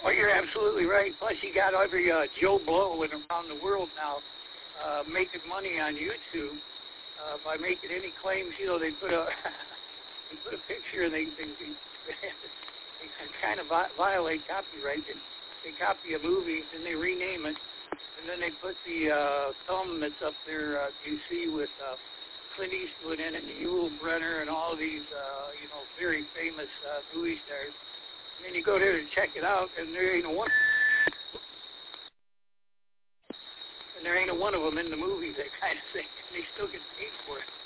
Well, you're absolutely right. Plus, you got every Joe Blow and around the world now making money on YouTube by making any claims. You know, they put a they put a picture and they kind of violate copyright. They copy a movie and they rename it, and then they put the thumb that's up there you see with Clint Eastwood in it, and Yul Brynner, and all these very famous movie stars. And then you go there to check it out, and there ain't a one of them in the movie, that kind of thing. And they still get paid for it.